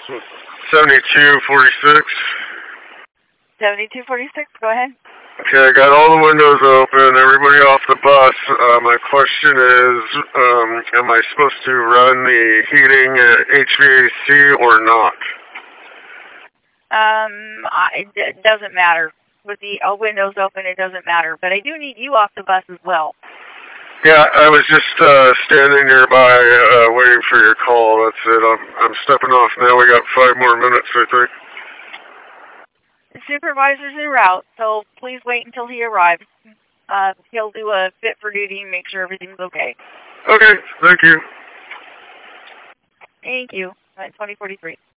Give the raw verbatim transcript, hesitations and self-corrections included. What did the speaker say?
seventy-two forty-six. seventy-two forty-six, go ahead. Okay, I got all the windows open, everybody off the bus. Uh, my question is, um, am I supposed to run the heating at H V A C or not? Um, I, it doesn't matter. With the uh, windows open, it doesn't matter. But I do need you off the bus as well. Yeah, I was just uh, standing nearby uh, waiting for your call. That's it. I'm, I'm stepping off now. We got five more minutes, I think. The supervisor's en route, so please wait until he arrives. Uh, he'll do a fit for duty and make sure everything's okay. Okay, thank you. Thank you. twenty forty-three.